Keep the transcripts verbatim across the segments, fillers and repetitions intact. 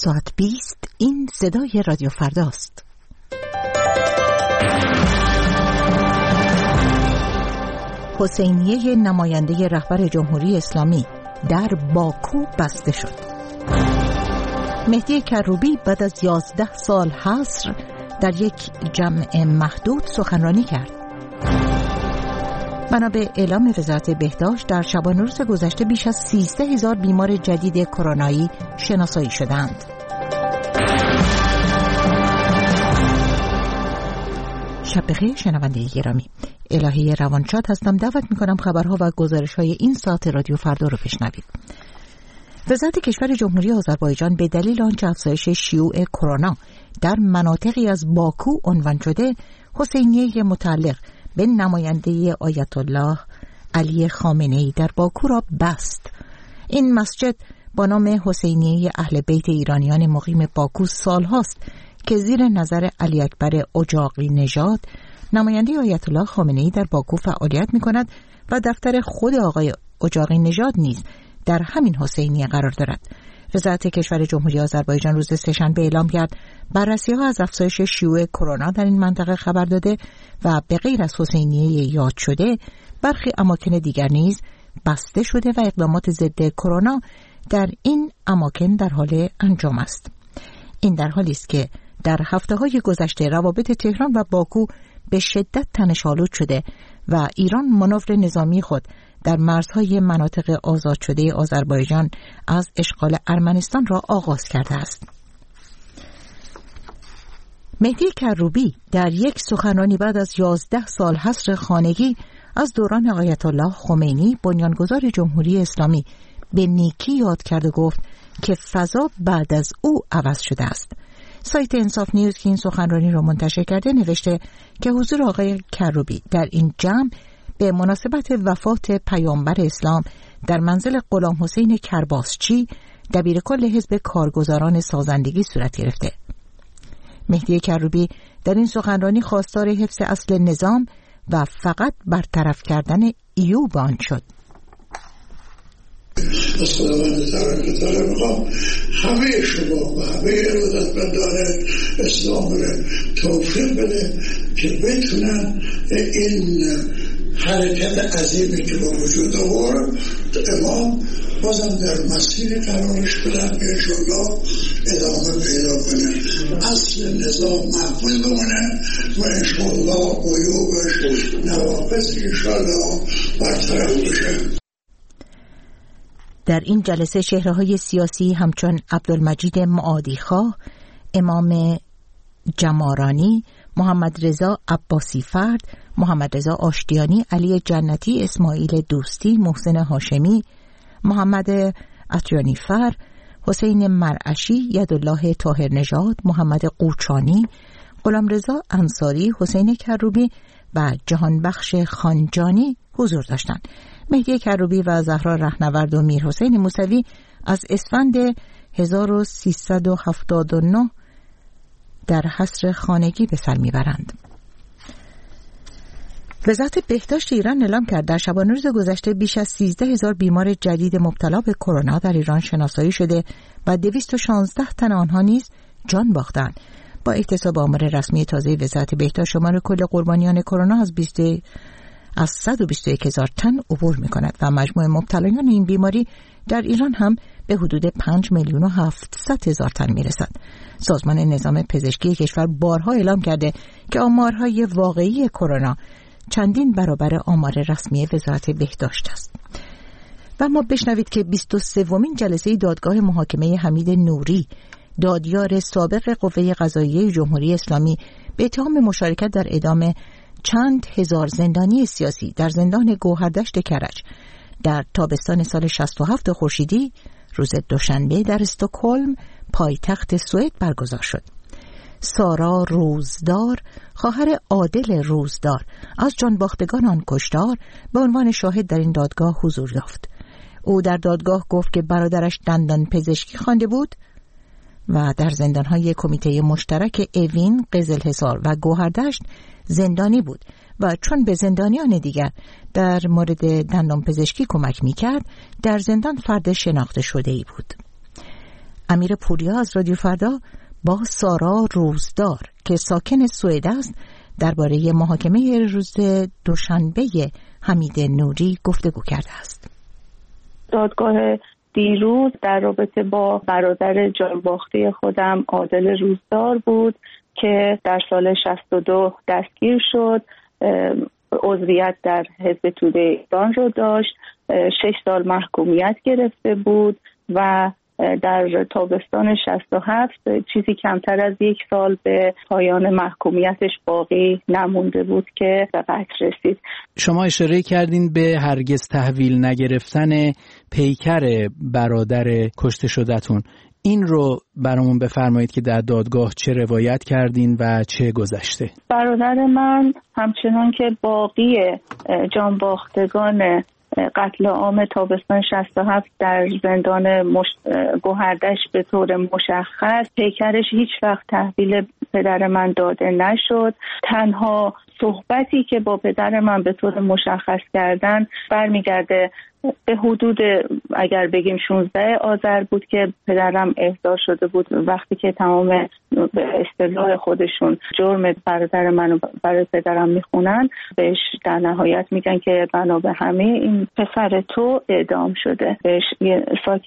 ساعت بیست این صدای رادیو فرداست. حسینیه نماینده رهبر جمهوری اسلامی در باکو بسته شد. مهدی کروبی بعد از یازده سال حصر در یک جمع محدود سخنرانی کرد. بنا به اعلام وزارت بهداشت در شبانه روز گذشته بیش از سیزده هزار بیمار جدید کرونایی شناسایی شدند. شب بخیر شنونده گرامی، الهی روانشاد هستم. دعوت میکنم خبرها و گزارش‌های این ساعت رادیو فردا رو بشنوید. وزارت کشور جمهوری آذربایجان به دلیل آنچه افزایش شیوع کرونا در مناطقی از باکو عنوان شده، حسینیه متعلق به نماینده آیت الله علی خامنه‌ای در باکو را بست. این مسجد با نام حسینیه اهل بیت ایرانیان مقیم باکو سالهاست که زیر نظر علی اکبر اجاقی نژاد نماینده آیت الله خامنه‌ای در باکو فعالیت می‌کند و دفتر خود آقای اجاقی نژاد نیز در همین حسینیه قرار دارد. وزارت کشور جمهوری آذربایجان روز سه‌شنبه اعلام کرد بررسی‌ها از افزایش شیوع کرونا در این منطقه خبر داده و به غیر از حسینیه یاد شده برخی اماکن دیگر نیز بسته شده و اقدامات ضد کرونا در این اماکن در حال انجام است. این در حالی است که در هفته‌های گذشته روابط تهران و باکو به شدت تنش‌آلود شده و ایران مانور نظامی خود در مرزهای مناطق آزاد شده آذربایجان از اشغال ارمنستان را آغاز کرده است. مهدی کروبی در یک سخنرانی بعد از یازده سال حصر خانگی از دوران آیت الله خمینی بنیانگذار جمهوری اسلامی به نیکی یاد کرد و گفت که فضا بعد از او عوض شده است. سایت انصاف نیوز که این سخنرانی را منتشر کرده نوشته که حضور آقای کروبی در این جمع به مناسبت وفات پیامبر اسلام در منزل غلام حسین کرباسچی دبیرکل حزب کارگزاران سازندگی صورت گرفته. مهدی کروبی در این سخنرانی خواستار حفظ اصل نظام و فقط برطرف کردن ایوب آن شد. از خداوند تعالی تعالی میخوام همه شما و همه ارادتمندان اسلام را توفیق بده که بتونن این حرکت عظیمی که با وجود آورد امام بازم در مسیر قرارش بدن که انشاءالله ادامه پیدا کنه، اصل نظام محفوظ بمونه و انشاءالله عیوبش نواقص انشاءالله برطرف بشه. در این جلسه چهره‌های سیاسی همچون عبدالمجید معادیخواه، امام جمارانی، محمد رضا عباسی فرد، محمد رضا آشتیانی، علی جنتی، اسماعیل دوستی، محسن هاشمی، محمد عطیانی فر، حسین مرعشی، یدالله طاهر نژاد، محمد قوچانی، غلامرضا انصاری، حسین کروبی و جهانبخش خانجانی حضور داشتند. مهدی کروبی و زهرا رهنورد و میر حسین موسوی از اسفند هزار و سیصد و هفتاد و نه در حصر خانگی به سر میبرند. وزارت بهداشت ایران اعلام کرد در شبانه روز گذشته بیش از سیزده هزار بیمار جدید مبتلا به کرونا در ایران شناسایی شده و دویست و شانزده تن آنها نیز جان باختند. با احتساب آمار رسمی تازه وزارت بهداشت شمار کل قربانیان کرونا از بیست از صد و بیست و یک هزار تن عبور می‌کند و مجموع مبتلایان این بیماری در ایران هم به حدود پنج میلیون و هفتصد هزار تن میرسد. سازمان نظام پزشکی کشور بارها اعلام کرده که آمارهای واقعی کرونا چندین برابر آمار رسمی وزارت بهداشت است. و ما بشنوید که بیست و سومین جلسه دادگاه محاکمه حمید نوری، دادیار سابق قوه قضاییه جمهوری اسلامی، به اتهام مشارکت در اعدام چند هزار زندانی سیاسی در زندان گوهردشت کرج در تابستان سال شصت و هفت خورشیدی روز دوشنبه در استکهلم پایتخت سوئد برگزار شد. سارا روزدار، خواهر عادل روزدار، از جانباختگان آن کشتار به عنوان شاهد در این دادگاه حضور یافت. او در دادگاه گفت که برادرش دندان پزشکی خوانده بود و در زندانهای کمیته مشترک اوین، قزلحصار و گوهردشت زندانی بود و چون به زندانیان دیگر در مورد دندان پزشکی کمک می‌کرد، در زندان فرد شناخته شده‌ای بود. امیر پوریا از رادیو فردا با سارا روزدار که ساکن سوئد است درباره محاکمه روز دوشنبه حمید نوری گفتگو کرده است. دادگاه دیروز در رابطه با برادر جانباخته خودم عادل روزدار بود که در سال شصت و دو دستگیر شد، عضویت در حزب توده ایران رو داشت، شش سال محکومیت گرفته بود و در تابستان شصت و هفت چیزی کمتر از یک سال به پایان محکومیتش باقی نمونده بود که به قتل رسید. شما اشاره کردین به هرگز تحویل نگرفتن پیکر برادر کشته شده‌تون. این رو برامون بفرمایید که در دادگاه چه روایت کردین و چه گذشته؟ برادر من همچنان که باقی جانباختگان قتل عام تابستان شصت و هفت در زندان مش... گوهردشت به طور مشخص پیکرش هیچ وقت تحویل پدر من داده نشد. تنها صحبتی که با پدر من به طور مشخص کردن برمیگرده به حدود اگر بگیم شانزده آذر بود که پدرم احضار شده بود وقتی که تمام به اصطلاح خودشون جرم برادر منو برای پدرم میخونن، بهش در نهایت میگن که بنا به همه این پسر تو اعدام شده. بهش ساک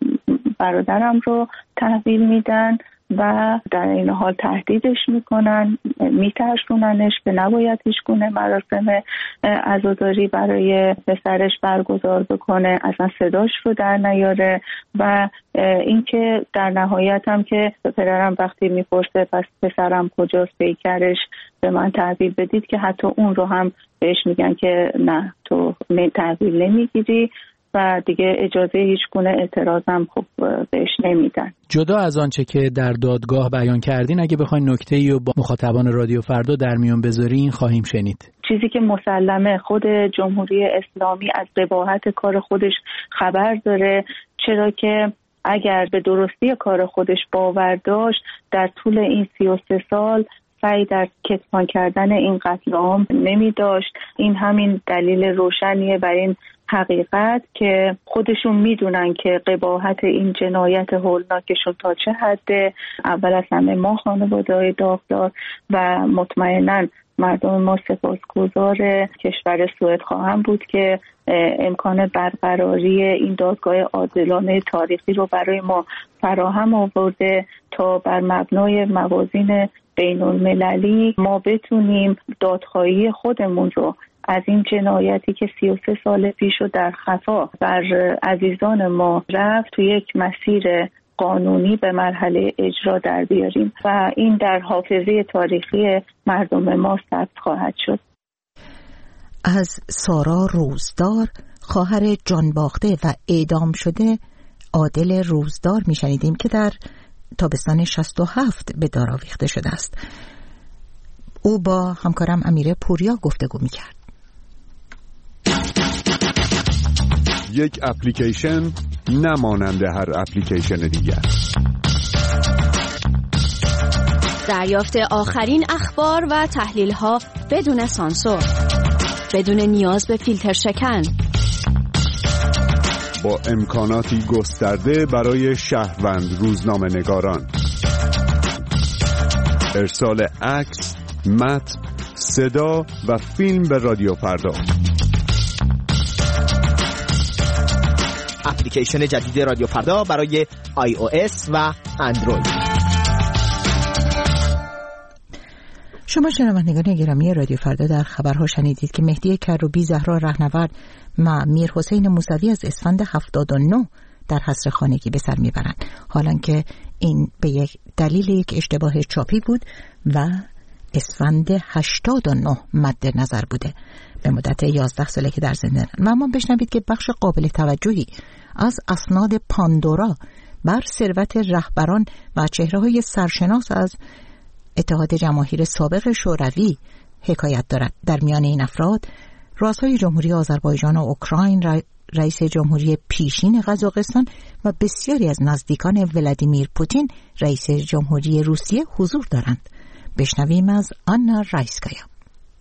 برادرم رو تحویل میدن و در این حال تهدیدش میکنن، میترسوننش که نباید هیچ گونه مراسم عزاداری برای پسرش برگزار بکنه، اصلا صداش رو در نیاره. و اینکه در نهایت هم که پدرم وقتی میپرسه پس پسرم کجاست، پیکرش به من تحویل بدید، که حتی اون رو هم بهش میگن که نه تو تحویل نمیگیری و دیگه اجازه هیچ گونه اعتراضم خب بهش نمیدن. جدا از آنچه که در دادگاه بیان کردین، اگه بخواین نکته‌ای رو با مخاطبان رادیو فردا در میون بذارین خواهیم شنید. چیزی که مسلمه خود جمهوری اسلامی از قباحت کار خودش خبر داره، چرا که اگر به درستی کار خودش باور داشت در طول این سی و سه سال سعی در کتمان کردن این قتل عام نمی داشت. این همین دلیل روشنیه بر این حقیقت که خودشون میدونن که قباحت این جنایت هولناکشون تا چه حده. اول از همه ما خانواده‌های داغدار و مطمئناً مردم ما سپاسگزار کشور سوئد خواهم بود که امکان برقراری این دادگاه عادلانه تاریخی رو برای ما فراهم آورده تا بر مبنای موازین بین المللی ما بتونیم دادخواهی خودمون رو از این جنایتی که سی و سه سال پیش رو در خفا بر عزیزان ما رفت تو یک مسیر قانونی به مرحله اجرا در بیاریم و این در حافظه تاریخی مردم ما ثبت خواهد شد. از سارا روزدار، خواهر جانباخته و اعدام شده عادل روزدار میشنیدیم که در تابستان شصت و هفت به دار آویخته شده است. او با همکارم امیر پوریا گفتگو میکرد. یک اپلیکیشن نمانند هر اپلیکیشن دیگر. دریافت آخرین اخبار و تحلیل‌ها بدون سانسور، بدون نیاز به فیلتر شکن، با امکاناتی گسترده برای شهروند روزنامه نگاران. ارسال عکس، متن، صدا و فیلم به رادیو فردا. اپلیکیشن جدید رادیو فردا برای آی او اس و اندروید. شما شنوندگان گرامی رادیو فردا در خبرها شنیدید که مهدی کروبی زهرا رهنورد و میر حسین موسوی از اسفند هفتاد و نه در حصر خانگی به سر میبرند، حالان که این به یک دلیل یک اشتباه چاپی بود و اسفند هشتاد و نه مد نظر بوده. به مدت یازده ساله که در زندان. و اما بشنوید که بخش قابل توجهی از اسناد پاندورا بر ثروت رهبران و چهره‌های سرشناس از اتحاد جماهیر سابق شوروی حکایت دارد. در میان این افراد رؤسای جمهوری آذربایجان و اوکراین، رئیس جمهوری پیشین قزاقستان و بسیاری از نزدیکان ولادیمیر پوتین رئیس جمهوری روسیه حضور دارند. بشنویم از آنا رایسکایا.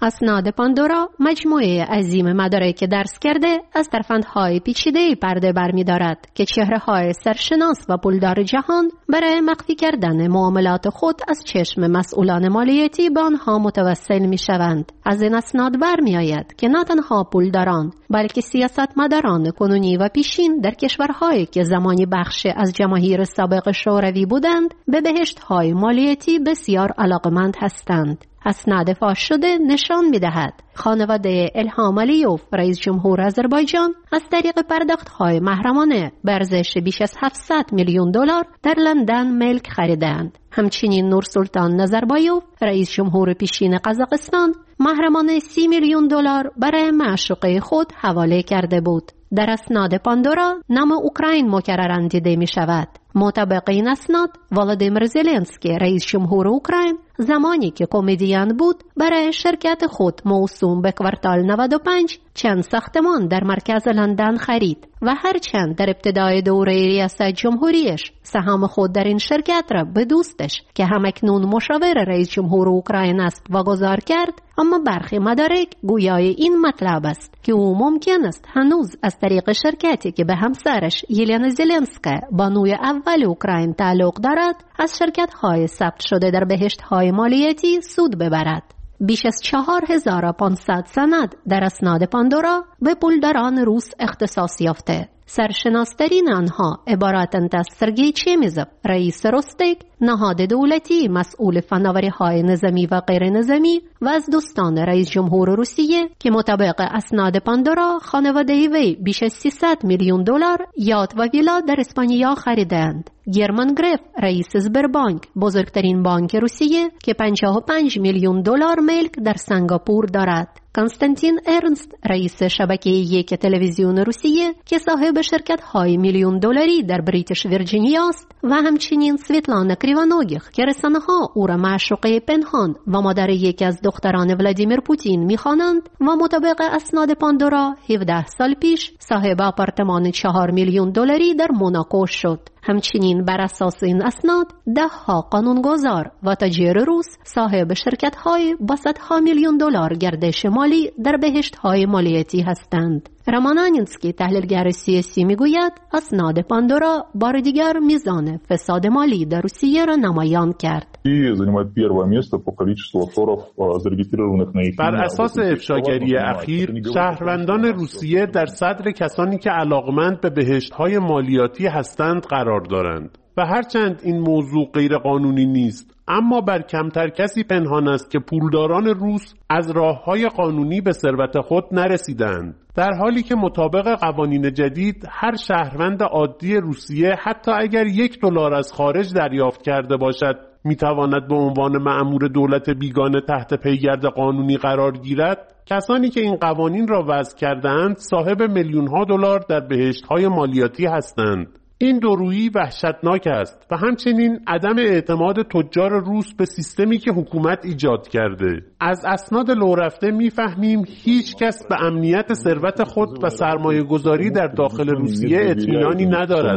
اسناد پاندورا مجموعه عظیم مدارک درس کرده از ترفندهای پیچیده پرده برمی دارد که چهره‌های سرشناس و پولدار جهان برای مخفی کردن معاملات خود از چشم مسئولان مالیاتی به آنها متوسل می شوند. از این اسناد برمی آید که نه تنها پولداران بلکه سیاستمداران کنونی و پیشین در کشورهایی که زمانی بخش از جماهیر سابق شوروی بودند به بهشت‌های مالیاتی بسیار علاقمند هستند. اسناد فاش شده نشان می‌دهد خانواده الهام علیوف رئیس جمهور آذربایجان از طریق پرداخت‌های محرمانه به ارزش بیش از هفتصد میلیون دلار در لندن ملک خریدند. همچنین نورسلطان نظربایوف رئیس جمهور پیشین قزاقستان محرمانه سی میلیون دلار برای معشوقه خود حواله کرده بود. در اسناد پاندورا نام اوکراین مکرراً دیده می شود. مطابق این اسناد ولادیمیر زلنسکی رئیس جمهور اوکراین زمانی که کمدین بود برای شرکت خود موسوم به کوارتال نود و پنج چند ساختمان در مرکز لندن خرید و هرچند در ابتدای دوره ریاست جمهوریش سهام خود در این شرکت را به دوستش که همکنون مشاور رئیس جمهور اوکراین است واگذار کرد، اما برخی مدارک گویای این مطلب است که او ممکن است هنوز از طریق شرکتی که به همسرش یلنا زلنسکا بانوی اول اوکراین تعلق دارد از شرکت‌های ثبت شده در بهشت‌های مالیاتی سود ببرد. بیش از چهار هزار و پانصد سند در اسناد پاندورا به پولداران روس اختصاص یافته. سرشناسترین آنها عبارتند از سرگئی چمیزوف رئیس روستک، نهاد دولتی مسئول فناوری‌های نظامی و غیر نظامی و از دوستان رئیس جمهور روسیه که مطابق اسناد پاندورا خانواده وی بیش از سیصد میلیون دلار یات و ویلا در اسپانیا خریدند. گرمان گرف رئیس سبربانک بزرگترین بانک روسیه که پنجاه و پنج میلیون دلار ملک در سنگاپور دارد. کنستانتین ارنست رئیس شبکه یک تلویزیون روسیه که صاحب شرکت‌های میلیون دلاری در بریتیش ویرجینیا است و همچنین سویتلانا کریوانوگیخ که رسانه‌ها او را معشوقه پنهان و مادر یکی از دختران ولادیمیر پوتین می‌خوانند و مطابق اسناد پاندورا هفده سال پیش صاحب آپارتمان چهار میلیون دلاری در موناکو شد. همچنین بر اساس این اسناد ده ها قانونگذار و تاجر روس صاحب شرکت‌های با صدها میلیون دلار گردش مالی در بهشت‌های مالیاتی هستند. رامانانینسکی تحلیلگر سیاسی میگوید اسناد پاندورا بار دیگر میزان فساد مالی در روسیه را نمایان کرد. بر اساس افشاگری اخیر شهروندان روسیه در صدر کسانی که علاقمند به بهشت‌های مالیاتی هستند قرار دارند و هرچند این موضوع غیر قانونی نیست، اما بر کمتر کسی پنهان است که پولداران روس از راه‌های قانونی به ثروت خود نرسیدند، در حالی که مطابق قوانین جدید هر شهروند عادی روسیه حتی اگر یک دلار از خارج دریافت کرده باشد میتواند به عنوان مأمور دولت بیگانه تحت پیگرد قانونی قرار گیرد. کسانی که این قوانین را وضع کردند صاحب میلیون‌ها دلار در بهشت‌های مالیاتی هستند. این دورویی وحشتناک است و همچنین عدم اعتماد تجار روس به سیستمی که حکومت ایجاد کرده. از اسناد لو رفته میفهمیم هیچ کس به امنیت ثروت خود و سرمایه گذاری در داخل روسیه اطمینانی ندارد.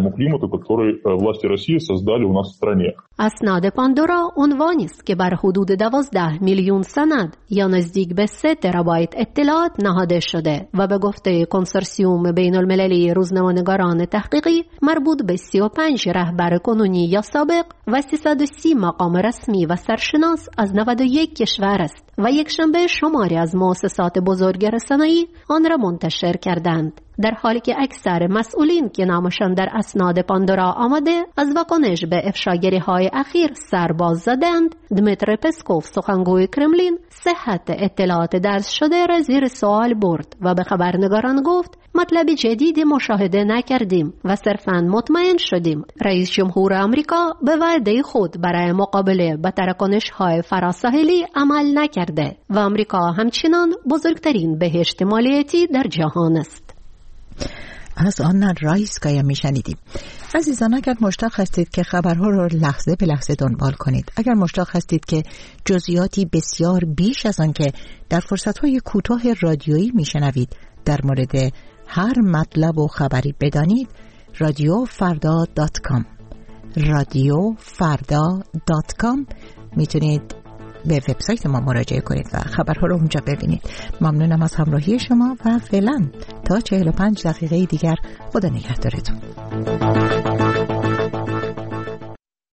اسناد پاندورا عنوانی است که بر حدود دوازده میلیون سند یا نزدیک به سه ترابایت اطلاعات نهاده شده و به گفته کنسورسیوم بین المللی روزنامه‌نگاران تحقیقی مربوط به سی و پنج رهبر کنونی یا سابق و سیصد و سی مقام رسمی و سرشناس از نود و یک کشور است و یکشنبه شماری از مؤسسات بزرگ رسانه‌ای آن را منتشر کردند، در حالی که اکثر مسئولین که نامشان در اسناد پاندورا آمده از واکنش به افشاگری‌های اخیر سرباز زدند. دمیتری پسکوف سخنگوی کرملین صحت اطلاعات درج شده را زیر سوال برد و به خبرنگاران گفت مطلب جدیدی مشاهده نکردیم و صرفاً مطمئن شدیم رئیس جمهور آمریکا به وعده خود برای مقابله با تراکنش‌های فراساحلی عمل نکرده و آمریکا همچنان بزرگترین بهشت مالیاتی در جهان است. از آن رایسکایا میشنیدیم. عزیزان، اگر مشتاق هستید که خبرها رو لحظه به لحظه دنبال کنید، اگر مشتاق هستید که جزئیاتی بسیار بیش از آن که در فرصت‌های کوتاه رادیویی میشنوید در مورد هر مطلب و خبری بدانید، رادیو فردا دات کام رادیو فردا دات کام میتونید به وبسایت ما مراجعه کنید و خبرها رو اونجا ببینید. ممنونم از همراهی شما و فعلا تا چهل و پنج دقیقه دیگر خدا نگهدارتون.